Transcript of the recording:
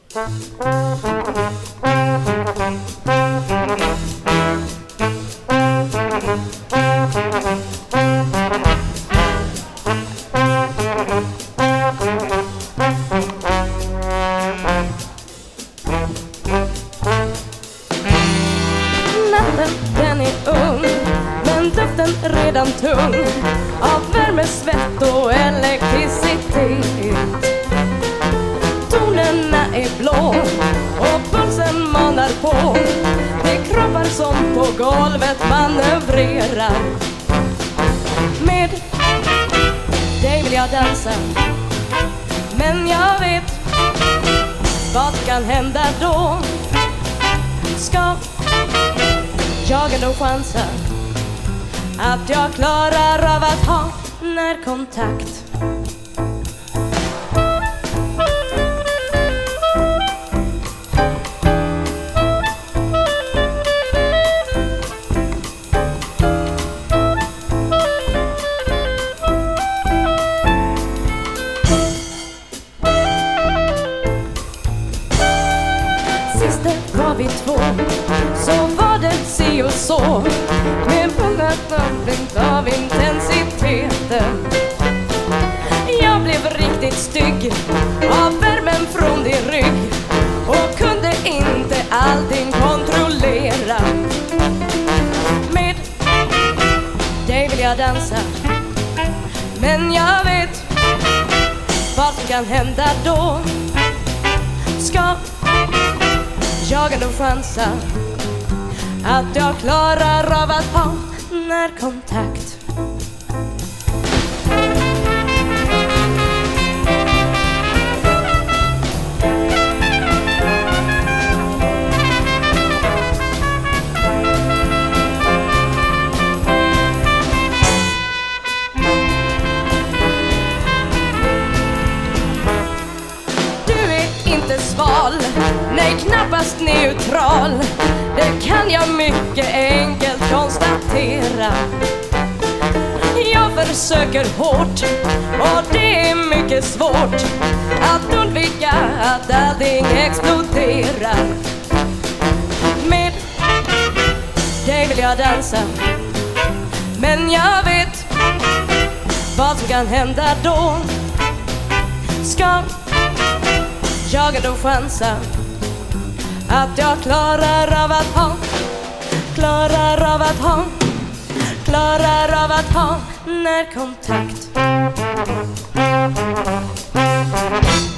Natten den är ung, men luften redan tung av värme, svett och elektricitet. Tonerna är blå och pulsen manar på. Det är kroppar som på golvet manövrerar. Med dig vill jag dansa, men jag vet vad kan hända då. Ska jag ändå chansa att jag klarar av att ha närkontakt? Sist var vi två, så var det si och så, med många blink av intensiteten. Jag blev riktigt stygg av värmen från din rygg och kunde inte allting kontrollera. Med dig vill jag dansa, men jag vet vad som kan hända då. Ska jag ändå chansa att jag klarar av att ha närkontakt? Sval, nej knappast neutral. Det kan jag mycket enkelt konstatera. Jag försöker hårt och det är mycket svårt att undvika att allting exploderar. Med dig vill jag dansa, men jag vet vad som kan hända då. Ska jag ändå chansa att jag klarar av att ha närkontakt?